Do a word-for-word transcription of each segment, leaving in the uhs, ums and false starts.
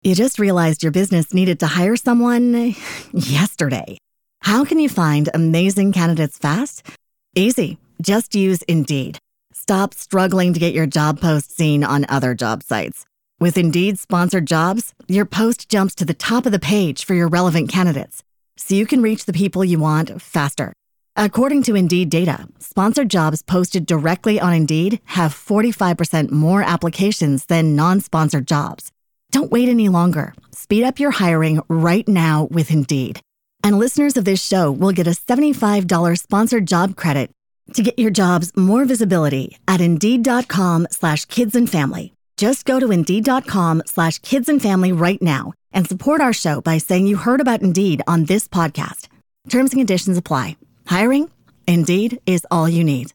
You just realized your business needed to hire someone yesterday. How can you find amazing candidates fast? Easy. Just use Indeed. Stop struggling to get your job post seen on other job sites. With Indeed sponsored jobs, your post jumps to the top of the page for your relevant candidates, so you can reach the people you want faster. According to Indeed data, sponsored jobs posted directly on Indeed have forty-five percent more applications than non-sponsored jobs. Don't wait any longer. Speed up your hiring right now with Indeed. And listeners of this show will get a seventy-five dollars sponsored job credit to get your jobs more visibility at Indeed.com slash kids and family. Just go to Indeed.com slash kids and family right now and support our show by saying you heard about Indeed on this podcast. Terms and conditions apply. Hiring? Indeed is all you need.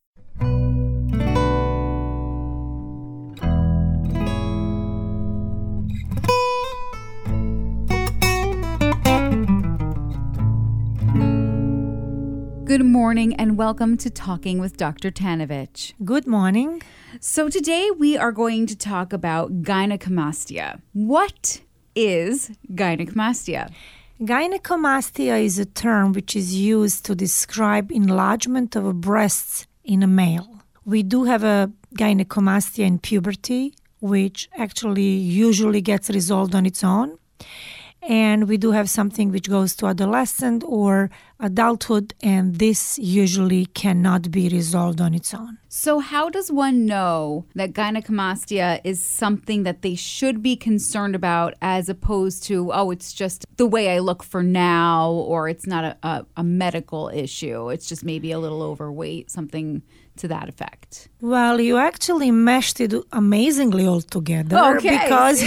Good morning and welcome to Talking with Doctor Tanovich. Good morning. So today we are going to talk about gynecomastia. What is gynecomastia? Gynecomastia is a term which is used to describe enlargement of breasts in a male. We do have a gynecomastia in puberty, which actually usually gets resolved on its own. And we do have something which goes to adolescent or adulthood, and this usually cannot be resolved on its own. So how does one know that gynecomastia is something that they should be concerned about as opposed to, oh, it's just the way I look for now, or it's not a, a, a medical issue, it's just maybe a little overweight, something to that effect? Well, you actually meshed it amazingly all together. Okay. Because,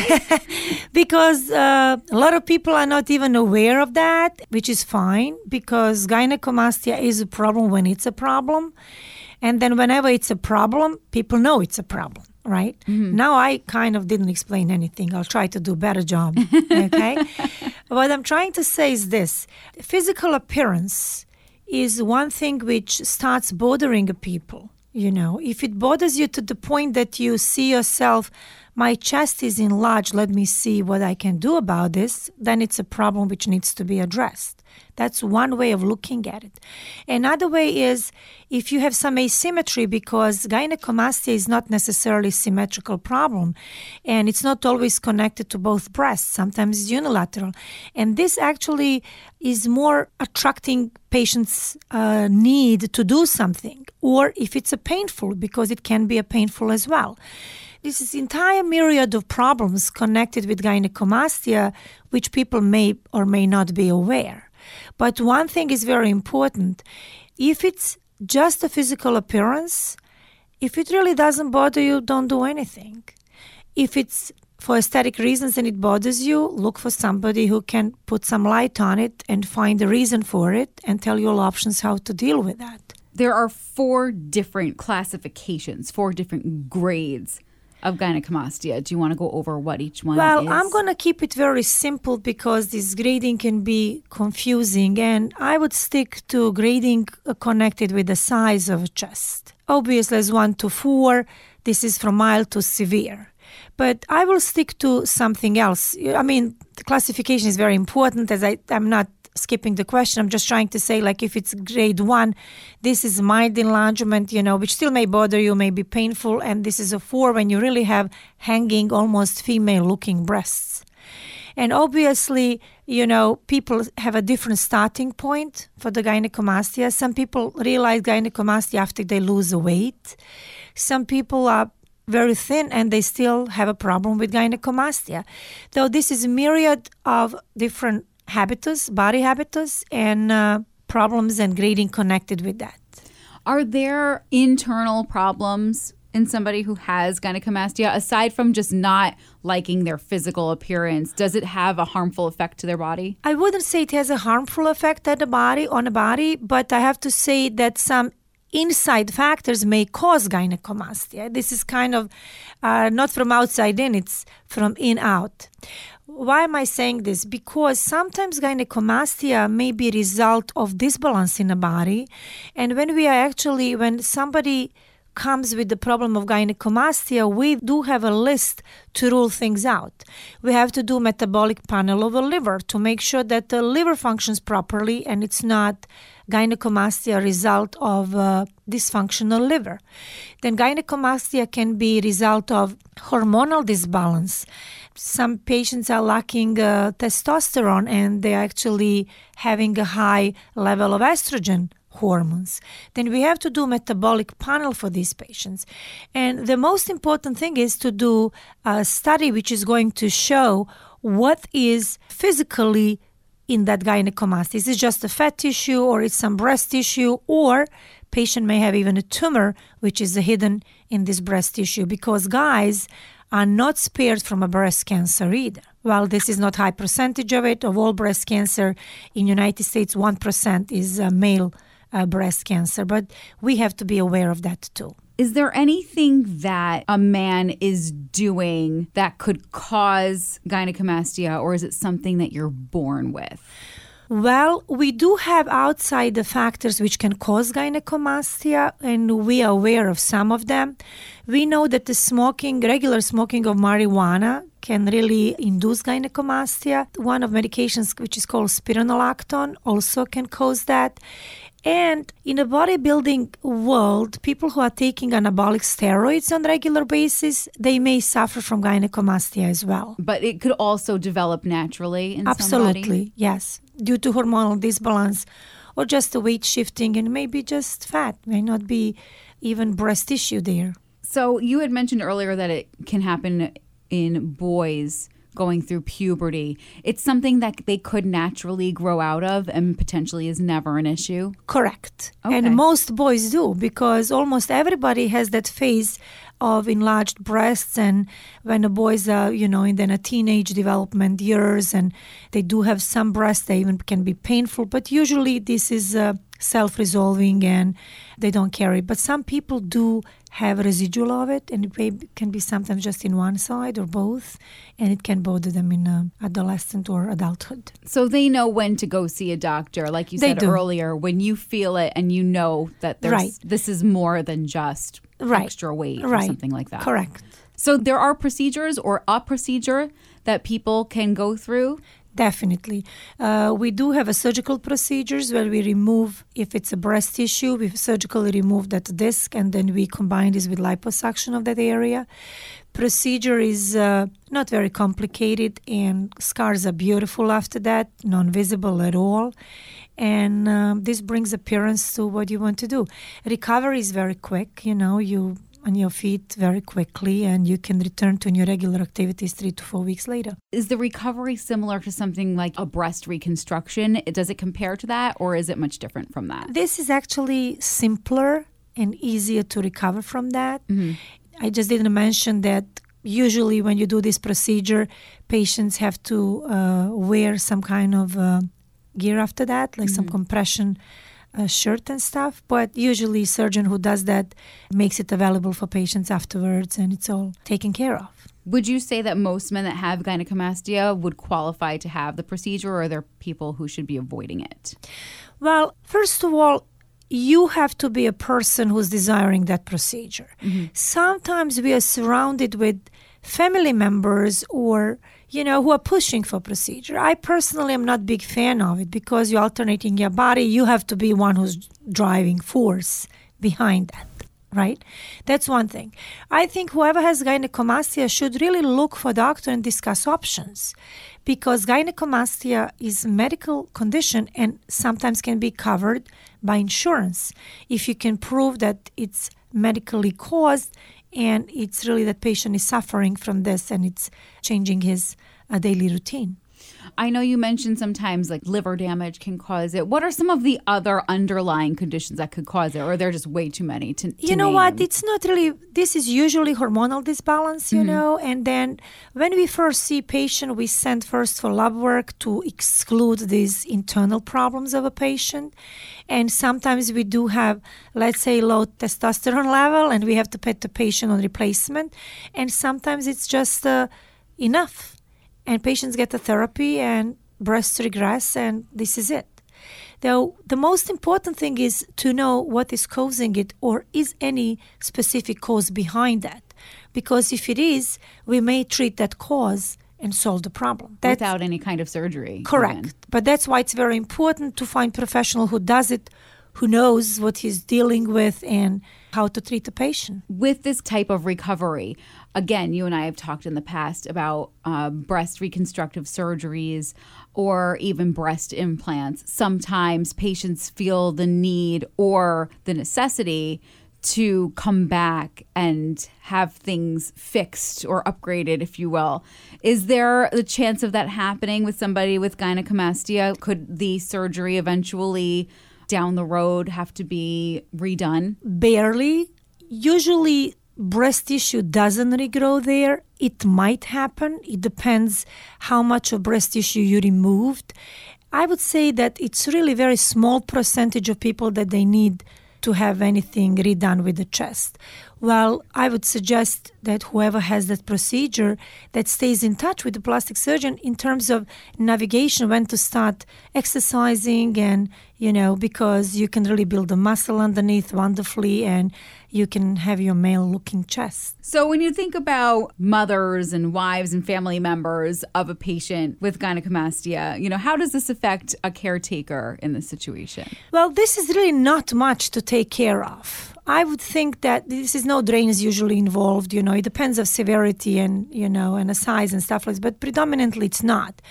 because uh, a lot of people are not even aware of that, which is fine, because gynecomastia is a problem when it's a problem. And then whenever it's a problem, people know it's a problem, right? Mm-hmm. Now I kind of didn't explain anything. I'll try to do a better job, okay? What I'm trying to say is this. Physical appearance is one thing which starts bothering people. You know, if it bothers you to the point that you see yourself, my chest is enlarged, let me see what I can do about this, then it's a problem which needs to be addressed. That's one way of looking at it. Another way is if you have some asymmetry, because gynecomastia is not necessarily a symmetrical problem, and it's not always connected to both breasts. Sometimes it's unilateral. And this actually is more attracting patients' uh, need to do something, or if it's a painful, because it can be a painful as well. This is entire myriad of problems connected with gynecomastia, which people may or may not be aware. But one thing is very important. If it's just a physical appearance, if it really doesn't bother you, don't do anything. If it's for aesthetic reasons and it bothers you, look for somebody who can put some light on it and find a reason for it and tell you all options how to deal with that. There are four different classifications, four different grades of gynecomastia. Do you want to go over what each one well, is? Well, I'm going to keep it very simple because this grading can be confusing, and I would stick to grading connected with the size of chest. Obviously, as one to four, this is from mild to severe. But I will stick to something else. I mean, the classification is very important, as I, I'm not skipping the question. I'm just trying to say, like, if it's grade one, this is mild enlargement, you know, which still may bother you, may be painful. And this is a four when you really have hanging, almost female-looking breasts. And obviously, you know, people have a different starting point for the gynecomastia. Some people realize gynecomastia after they lose weight. Some people are very thin and they still have a problem with gynecomastia. Though this is a myriad of different habitus, body habitus, and uh, problems and grading connected with that. Are there internal problems in somebody who has gynecomastia, aside from just not liking their physical appearance? Does it have a harmful effect to their body? I wouldn't say it has a harmful effect on the body, on the body, but I have to say that some inside factors may cause gynecomastia. This is kind of uh, not from outside in, it's from in out. Why am I saying this? Because sometimes gynecomastia may be a result of disbalance in the body. And when we are actually, when somebody comes with the problem of gynecomastia, we do have a list to rule things out. We have to do metabolic panel of the liver to make sure that the liver functions properly and it's not gynecomastia a result of uh, dysfunctional liver. Then gynecomastia can be a result of hormonal disbalance. Some patients are lacking uh, testosterone and they're actually having a high level of estrogen hormones. Then we have to do metabolic panel for these patients. And the most important thing is to do a study which is going to show what is physically in that gynecomastia. Is it just a fat tissue or it's some breast tissue, or patient may have even a tumor which is hidden in this breast tissue, because guys are not spared from a breast cancer either. While this is not high percentage of it, of all breast cancer in United States, one percent is uh, male uh, breast cancer. But we have to be aware of that too. Is there anything that a man is doing that could cause gynecomastia, or is it something that you're born with? Well, we do have outside the factors which can cause gynecomastia, and we are aware of some of them. We know that the smoking, regular smoking of marijuana can really induce gynecomastia. One of medications which is called spironolactone also can cause that. And in the bodybuilding world, people who are taking anabolic steroids on a regular basis, they may suffer from gynecomastia as well. But it could also develop naturally in Absolutely, somebody? yes. Due to hormonal disbalance or just the weight shifting, and maybe just fat, may not be even breast tissue there. So you had mentioned earlier that it can happen in boys going through puberty. It's something that they could naturally grow out of and potentially is never an issue? Correct. Okay. And most boys do, because almost everybody has that phase of enlarged breasts, and when the boys are, you know, in their teenage development years, and they do have some breasts, they even can be painful, but usually this is uh, self-resolving and they don't carry. But some people do have a residual of it, and it may, can be sometimes just in one side or both, and it can bother them in uh, adolescent or adulthood. So they know when to go see a doctor, like you They said do. earlier, when you feel it and you know that there's Right. this is more than just Right. extra weight or Right. something like that. Correct. So there are procedures or a procedure that people can go through? Definitely. Uh, we do have a surgical procedures where we remove, if it's a breast tissue, we surgically remove that disc, and then we combine this with liposuction of that area. Procedure is uh, not very complicated, and scars are beautiful after that, non-visible at all. And um, this brings appearance to what you want to do. Recovery is very quick. You know, you on your feet very quickly, and you can return to your regular activities three to four weeks later. Is the recovery similar to something like a breast reconstruction? Does it compare to that, or is it much different from that? This is actually simpler and easier to recover from that. Mm-hmm. I just didn't mention that usually when you do this procedure, patients have to uh, wear some kind of uh, gear after that, like mm-hmm. some compression uh, shirt and stuff. But usually surgeon who does that makes it available for patients afterwards, and it's all taken care of. Would you say that most men that have gynecomastia would qualify to have the procedure, or are there people who should be avoiding it? Well, first of all, you have to be a person who's desiring that procedure. Mm-hmm. Sometimes we are surrounded with family members or, you know, who are pushing for procedure. I personally am not a big fan of it, because you're alternating your body. You have to be one who's driving force behind that, right? That's one thing. I think whoever has gynecomastia should really look for a doctor and discuss options, because gynecomastia is a medical condition and sometimes can be covered by insurance if you can prove that it's medically caused and it's really that patient is suffering from this and it's changing his uh, daily routine. I know you mentioned sometimes like liver damage can cause it. What are some of the other underlying conditions that could cause it, or are there just way too many to, to You know name? what? It's not really, this is usually hormonal disbalance, you Mm-hmm. know, and then when we first see patient, we send first for lab work to exclude these internal problems of a patient. And sometimes we do have, let's say, low testosterone level, and we have to put the patient on replacement. And sometimes it's just uh, enough. And patients get the therapy and breasts regress, and this is it. Though the most important thing is to know what is causing it, or is any specific cause behind that. Because if it is, we may treat that cause and solve the problem. That's, without any kind of surgery. Correct. Even. But that's why it's very important to find a professional who does it, who knows what he's dealing with and how to treat the patient. With this type of recovery, again, you and I have talked in the past about uh, breast reconstructive surgeries or even breast implants. Sometimes patients feel the need or the necessity to come back and have things fixed or upgraded, if you will. Is there the chance of that happening with somebody with gynecomastia? Could the surgery eventually down the road have to be redone? Barely. Usually breast tissue doesn't regrow there. It might happen. It depends how much of breast tissue you removed. I would say that it's really very small percentage of people that they need to have anything redone with the chest. Well, I would suggest that whoever has that procedure that stays in touch with the plastic surgeon in terms of navigation, when to start exercising, and, you know, because you can really build the muscle underneath wonderfully and you can have your male-looking chest. So when you think about mothers and wives and family members of a patient with gynecomastia, you know, how does this affect a caretaker in this situation? Well, this is really not much to take care of. I would think that this is no drains usually involved, you know, it depends of severity and, you know, and the size and stuff like that, but predominantly it's not.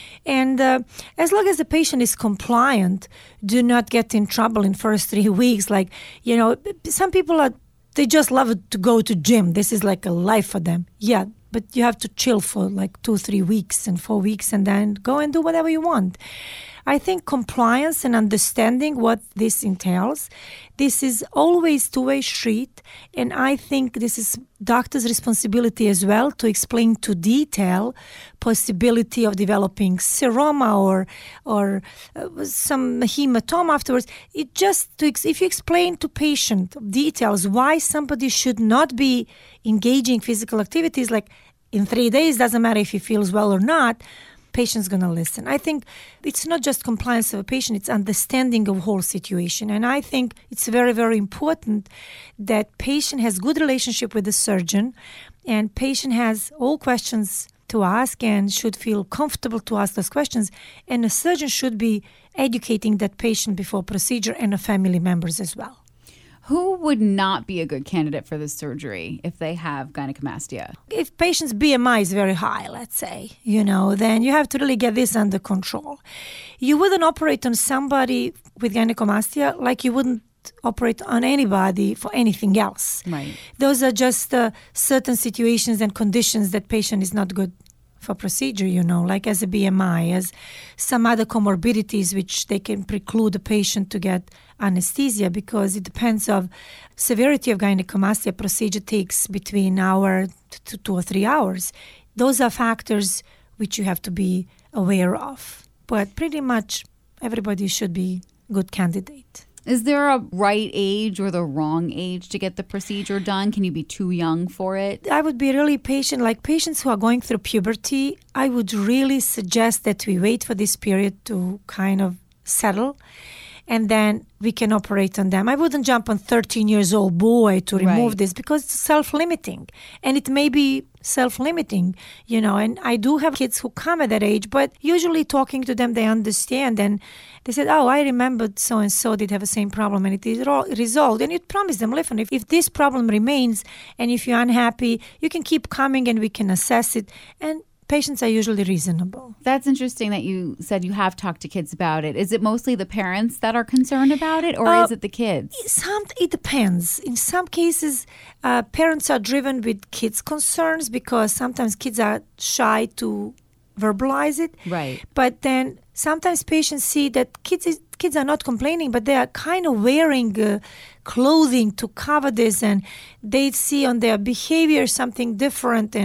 And uh, as long as the patient is compliant, do not get in trouble in first three weeks. Like, you know, some people are, they just love to go to gym. This is like a life for them. Yeah, but you have to chill for like two, three weeks and four weeks and then go and do whatever you want. I think compliance and understanding what this entails, this is always two-way street, and I think this is doctor's responsibility as well to explain to detail possibility of developing seroma or or uh, some hematoma afterwards. It just to ex- if you explain to patient details why somebody should not be engaging physical activities, like in three days, doesn't matter if he feels well or not, patient's going to listen. I think it's not just compliance of a patient, it's understanding of whole situation. And I think it's very, very important that patient has good relationship with the surgeon and patient has all questions to ask and should feel comfortable to ask those questions. And the surgeon should be educating that patient before procedure and the family members as well. Who would not be a good candidate for this surgery if they have gynecomastia? If patient's B M I is very high, let's say, you know, then you have to really get this under control. You wouldn't operate on somebody with gynecomastia like you wouldn't operate on anybody for anything else. Right. Those are just uh, certain situations and conditions that patient is not good for procedure, you know, like as a B M I, as some other comorbidities which they can preclude the patient to get anesthesia, because it depends on severity of gynecomastia. Procedure takes between an hour to two or three hours. Those are factors which you have to be aware of. But pretty much everybody should be a good candidate. Is there a right age or the wrong age to get the procedure done? Can you be too young for it? I would be really patient. Like patients who are going through puberty, I would really suggest that we wait for this period to kind of settle, and then we can operate on them. I wouldn't jump on thirteen years old boy to remove Right. this, because it's self-limiting. And it may be self-limiting, you know, and I do have kids who come at that age, but usually talking to them, they understand. And they said, oh, I remembered so-and-so did have the same problem and it is ro- resolved. And you promise them, listen, if, if this problem remains and if you're unhappy, you can keep coming and we can assess it. And patients are usually reasonable. That's interesting that you said you have talked to kids about it. Is it mostly the parents that are concerned about it, or Uh, is it the kids? Some, it depends. In some cases, uh, parents are driven with kids' concerns because sometimes kids are shy to verbalize it. Right. But then sometimes patients see that kids is, kids are not complaining, but they are kind of wearing uh, clothing to cover this, and they see on their behavior something different, and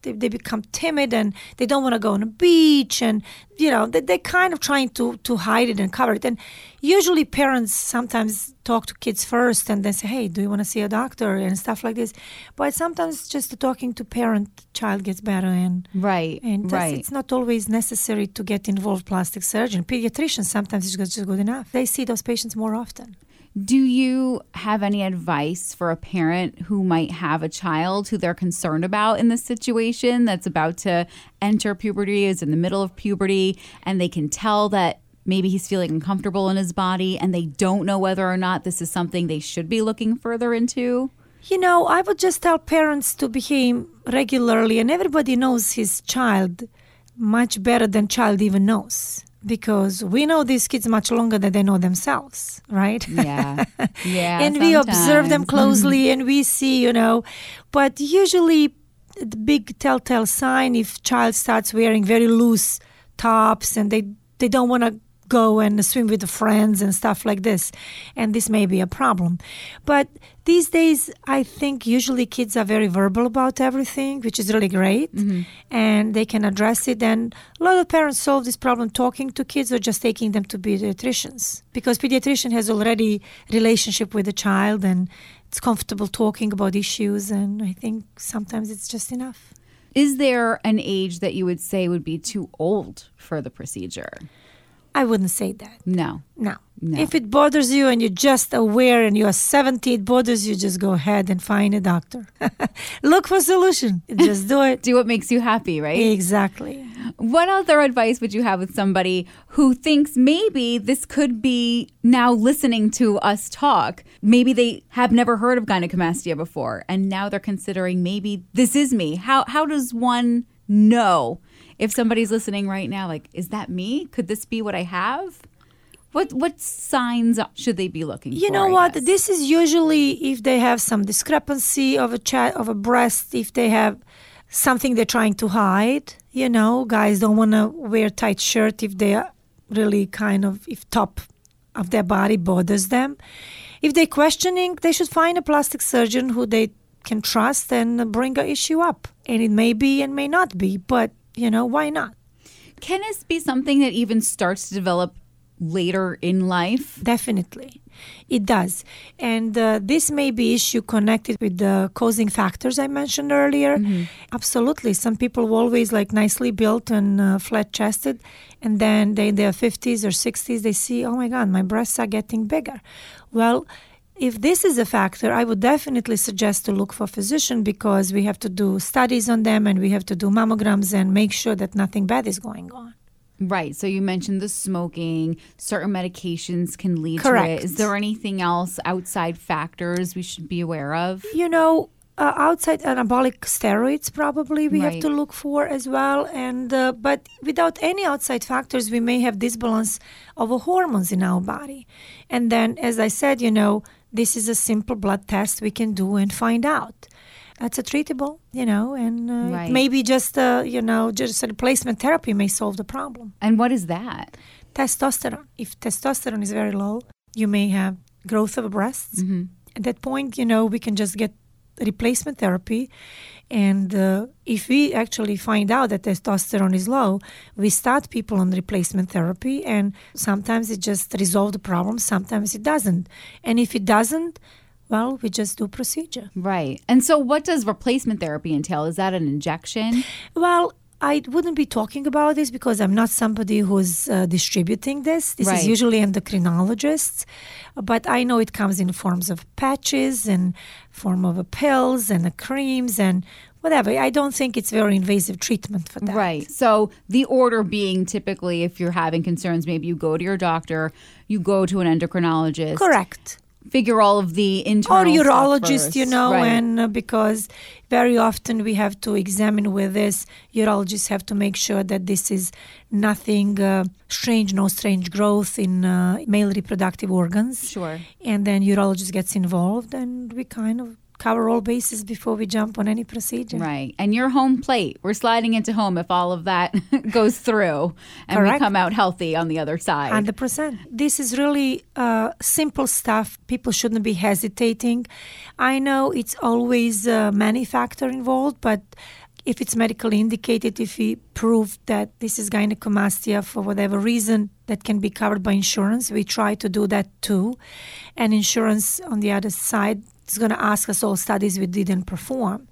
they, they become timid and they don't want to go on a beach, and you know they, they're kind of trying to to hide it and cover it. And usually parents sometimes talk to kids first and then say, hey, do you want to see a doctor and stuff like this. But sometimes just talking to parent, child gets better, and right and right it's not always necessary to get involved plastic surgeon. Pediatricians sometimes is just good enough. They see those patients more often. Do you have any advice for a parent who might have a child who they're concerned about in this situation that's about to enter puberty, is in the middle of puberty, and they can tell that maybe he's feeling uncomfortable in his body and they don't know whether or not this is something they should be looking further into? You know, I would just tell parents to behave regularly, and everybody knows his child much better than child even knows. Because we know these kids much longer than they know themselves, right? Yeah, yeah. And we observe them closely, and we see, you know. But usually, the big telltale sign if child starts wearing very loose tops and they they don't want to go and swim with the friends and stuff like this, and this may be a problem. But these days, I think usually kids are very verbal about everything, which is really great, mm-hmm. and they can address it. And a lot of parents solve this problem talking to kids or just taking them to pediatricians, because pediatrician has already relationship with the child and it's comfortable talking about issues, and I think sometimes it's just enough. Is there an age that you would say would be too old for the procedure? I wouldn't say that. No. No. No. If it bothers you and you're just aware and you're seventy, it bothers you, just go ahead and find a doctor. Look for a solution. Just do it. Do what makes you happy, right? Exactly. What other advice would you have with somebody who thinks maybe this could be, now listening to us talk, maybe they have never heard of gynecomastia before and now they're considering maybe this is me? How how does one know if somebody's listening right now, like, is that me? Could this be what I have? What what signs should they be looking for? You know I what? guess? This is usually if they have some discrepancy of a cha- of a breast, if they have something they're trying to hide. You know, guys don't want to wear tight shirt if they are really kind of, if top of their body bothers them. If they're questioning, they should find a plastic surgeon who they can trust and bring an issue up. And it may be and may not be, but, you know, why not? Can this be something that even starts to develop later in life? Definitely. It does. And uh, this may be issue connected with the causing factors I mentioned earlier. Mm-hmm. Absolutely. Some people were always like nicely built and uh, flat-chested, and then they in their fifties or sixties, they see, oh my God, my breasts are getting bigger. Well, if this is a factor, I would definitely suggest to look for a physician, because we have to do studies on them and we have to do mammograms and make sure that nothing bad is going on. Right. So you mentioned the smoking, certain medications can lead Correct. to it. Is there anything else, outside factors we should be aware of? You know, uh, outside anabolic steroids probably we Right. have to look for as well. And uh, but without any outside factors, we may have disbalance of hormones in our body. And then, as I said, you know, this is a simple blood test we can do and find out. That's a treatable, you know, and uh, Right. maybe just, uh, you know, just a replacement therapy may solve the problem. And what is that? Testosterone. If testosterone is very low, you may have growth of breasts. Mm-hmm. At that point, you know, we can just get replacement therapy. And uh, if we actually find out that testosterone is low, we start people on replacement therapy. And sometimes it just resolves the problem. Sometimes it doesn't. And if it doesn't, well, we just do procedure. Right. And so what does replacement therapy entail? Is that an injection? Well, I wouldn't be talking about this because I'm not somebody who's uh, distributing this. This Right. is usually endocrinologists. But I know it comes in forms of patches and form of uh, pills and uh, creams and whatever. I don't think it's very invasive treatment for that. Right. So the order being, typically, if you're having concerns, maybe you go to your doctor, you go to an endocrinologist. Correct. Figure all of the internal Or stuff urologist, first. you know, Right. and uh, because very often we have to examine with this, urologists have to make sure that this is nothing uh, strange, no strange growth in uh, male reproductive organs. Sure. And then urologist gets involved, and we kind of cover all bases before we jump on any procedure. Right. And your home plate, we're sliding into home if all of that goes through and Correct. we come out healthy on the other side. one hundred percent. This is really uh, simple stuff. People shouldn't be hesitating. I know it's always uh, many factors involved, but if it's medically indicated, if we prove that this is gynecomastia for whatever reason that can be covered by insurance, we try to do that too. And insurance on the other side is going to ask us all studies we didn't perform.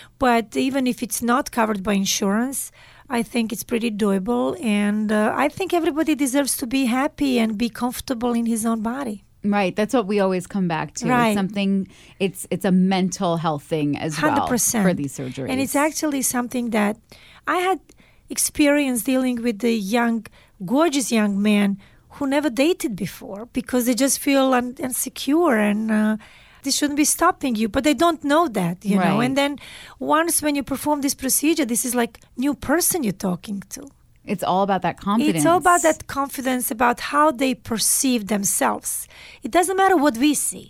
But even if it's not covered by insurance, I think it's pretty doable. And uh, I think everybody deserves to be happy and be comfortable in his own body. Right. That's what we always come back to. Right. It's something, it's it's a mental health thing as one hundred well percent. For these surgeries. And it's actually something that I had experience dealing with the young, gorgeous young man who never dated before because they just feel un- insecure and uh, this shouldn't be stopping you. But they don't know that, you know. Right. And then once when you perform this procedure, this is like new person you're talking to. It's all about that confidence. It's all about that confidence, about how they perceive themselves. It doesn't matter what we see.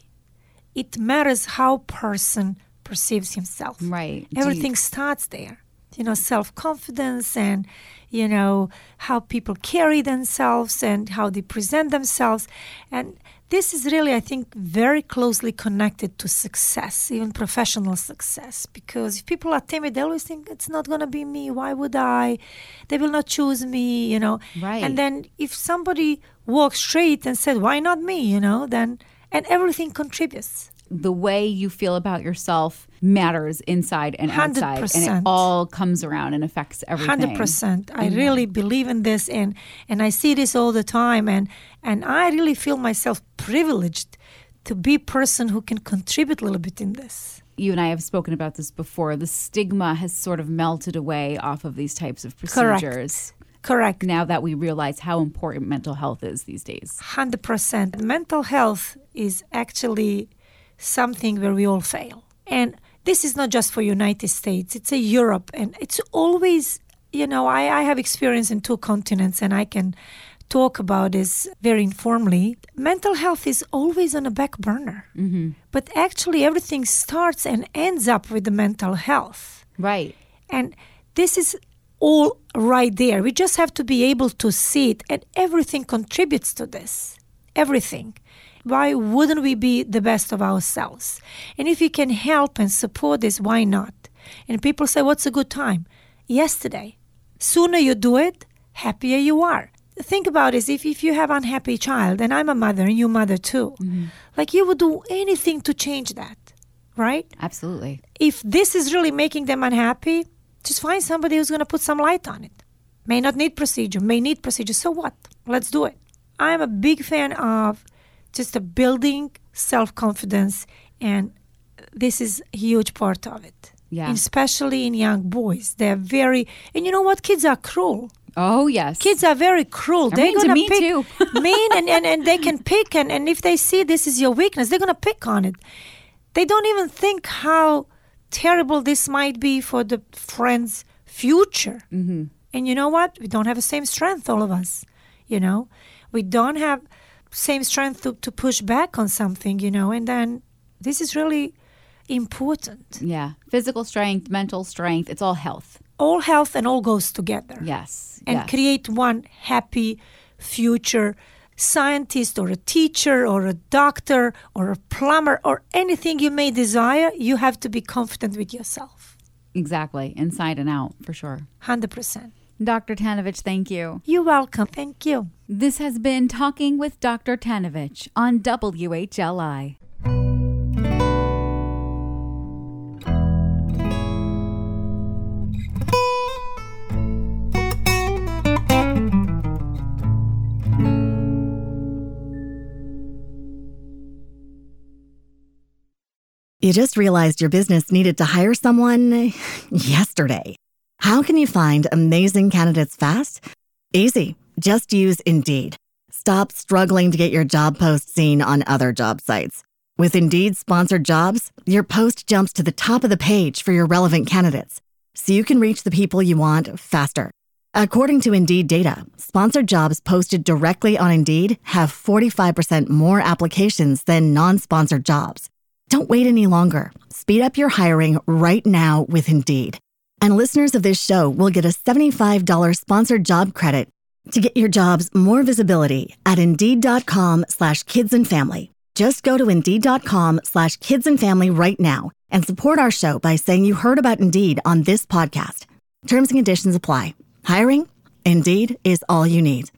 It matters how person perceives himself. Right. Do Everything you- starts there. You know, self-confidence and, you know, how people carry themselves and how they present themselves. And this is really, I think, very closely connected to success, even professional success. Because if people are timid, they always think, it's not going to be me. Why would I? They will not choose me, you know. Right. And then if somebody walks straight and said, why not me, you know, then, and everything contributes. The way you feel about yourself matters inside and outside. one hundred percent. And it all comes around and affects everything. one hundred percent. I really believe in this, and, and I see this all the time. And, and I really feel myself privileged to be a person who can contribute a little bit in this. You and I have spoken about this before. The stigma has sort of melted away off of these types of procedures. Correct. Correct. Now that we realize how important mental health is these days. one hundred percent. Mental health is actually something where we all fail. And this is not just for United States, it's a Europe. And it's always, you know, I, I have experience in two continents and I can talk about this very informally. Mental health is always on a back burner. Mm-hmm. But actually everything starts and ends up with the mental health. Right. And this is all right there. We just have to be able to see it, and everything contributes to this. Everything. Why wouldn't we be the best of ourselves? And if we can help and support this, why not? And people say, what's a good time? Yesterday. Sooner you do it, happier you are. Think about this. If, if you have an unhappy child, and I'm a mother, and you're a mother too, mm-hmm. like you would do anything to change that, right? Absolutely. If this is really making them unhappy, just find somebody who's going to put some light on it. May not need procedure, may need procedure. So what? Let's do it. I'm a big fan of just a building self-confidence, and this is a huge part of it. Yeah. And especially in young boys. They're very, and you know what? Kids are cruel. Oh, yes. Kids are very cruel. They're They're mean to gonna me, pick too. mean, and, and, and they can pick, and, and if they see this is your weakness, they're going to pick on it. They don't even think how terrible this might be for the friend's future. Mm-hmm. And you know what? We don't have the same strength, all of us. You know? We don't have same strength to, to push back on something, you know? And then this is really important. Yeah. Physical strength, mental strength, it's all health. All health and all goes together. Yes. And yes. create one happy future scientist or a teacher or a doctor or a plumber or anything you may desire. You have to be confident with yourself. Exactly. Inside and out, for sure. one hundred percent. Doctor Tanovich, thank you. You're welcome. Thank you. This has been Talking with Doctor Tanovich on W H L I. You just realized your business needed to hire someone yesterday. How can you find amazing candidates fast? Easy. Just use Indeed. Stop struggling to get your job post seen on other job sites. With Indeed sponsored jobs, your post jumps to the top of the page for your relevant candidates, so you can reach the people you want faster. According to Indeed data, sponsored jobs posted directly on Indeed have forty-five percent more applications than non-sponsored jobs. Don't wait any longer. Speed up your hiring right now with Indeed. And listeners of this show will get a seventy-five dollars sponsored job credit to get your jobs more visibility at Indeed.com slash kids and family. Just go to Indeed.com slash kids and family right now and support our show by saying you heard about Indeed on this podcast. Terms and conditions apply. Hiring? Indeed is all you need.